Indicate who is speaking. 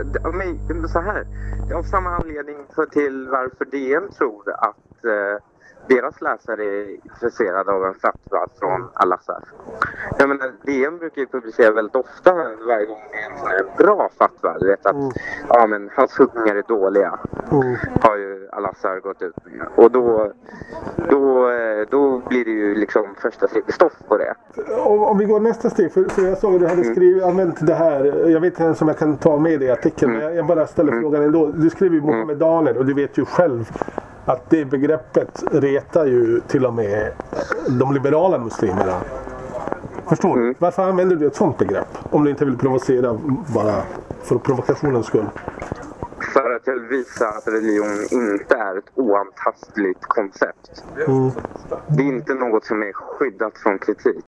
Speaker 1: så här. Av samma anledning till varför DN tror att deras läsare är intresserade av en fatwa från Al-Azhar. Jag menar, DN brukar ju publicera väldigt ofta varje gång det är en sån här bra fatwa. Du vet att men hans huggningar är dåliga. Har ju Al-Azhar gått ut med. Och då blir det ju liksom första stoff på det.
Speaker 2: Om vi går nästa steg, för jag såg att du hade använt det här, jag vet inte ens om jag kan ta med det i artikeln, men jag bara ställer frågan ändå. Du skriver ju Mohammedaner och du vet ju själv att det begreppet retar ju till och med de liberala muslimerna. Förstår du? Varför använder du ett sånt begrepp? Om du inte vill provocera bara för provokationens skull.
Speaker 1: För att jag vill visa att religion inte är ett oantastligt koncept. Det är inte något som är skyddat från kritik.